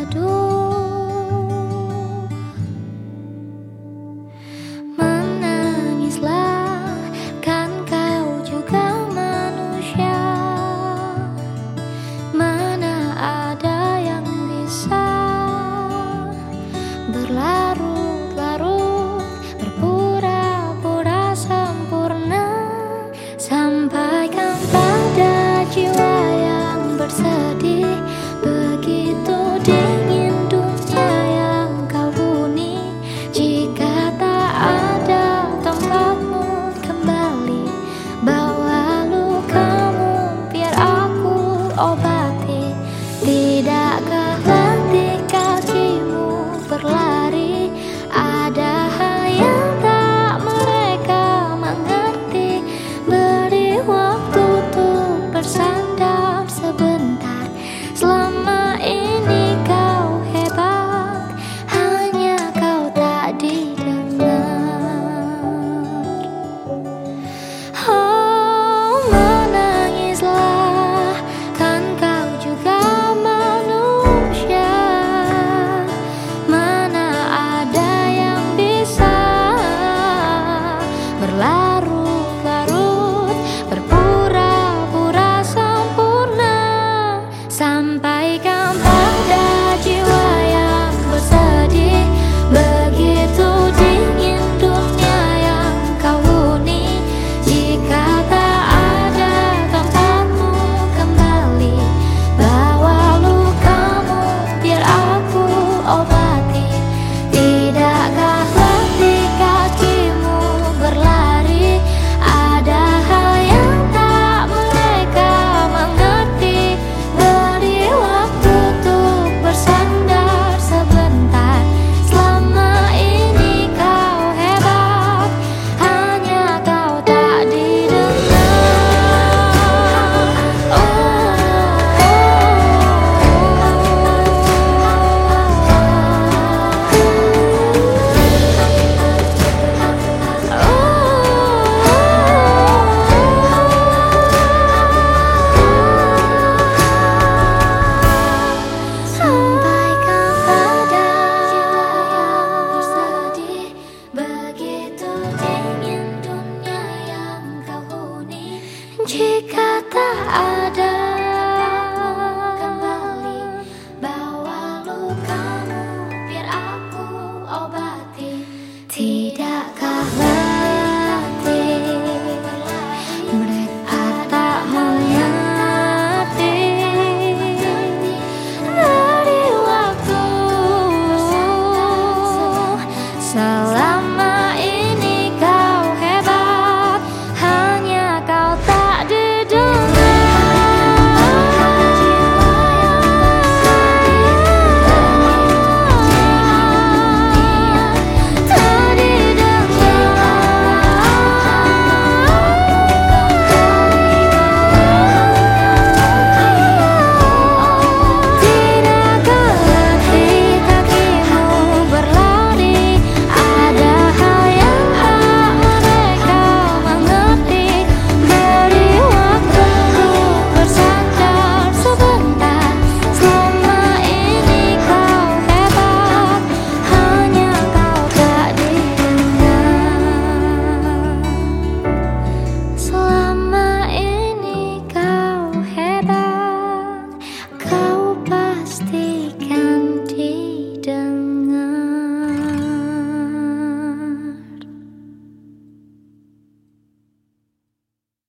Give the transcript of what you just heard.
duduk. Menangislah, kan kau juga manusia. Mana ada yang bisa berlarut-larut, berpura-pura sempurna. Sampaikan pada jiwa yang bersedih, begitu dingin dunia yang kau huni. Jika tak ada tempatmu kembali, bawa lukamu biar aku obati. Tidakkah letih kakimu berlari? Ada hal yang tak mereka mengerti. Beri waktu untuk bersandar sebentar. Selama ini kau hebat, hanya kau tak didengar. Oh, menangislah, kan kau juga manusia. Mana ada yang bisa berlarut-larut, berpura-pura sempurna. Sampaikan pada jiwa yang bersedih, begitu dingin dunia yang kau huni. Jika tak ada tempatmu kembali, bawa lukamu biar aku obati. Tidakkah letih kakimu berlari? Ada hal yang tak mereka mengerti. Beri waktu untuk bersandar sebentar. Selama ini kau hebat, hanya kau tak didengar. Sampaikan pada jiwa yang bersedih, begitu dingin dunia yang kau huni. Jika tak ada kembali, bawa luka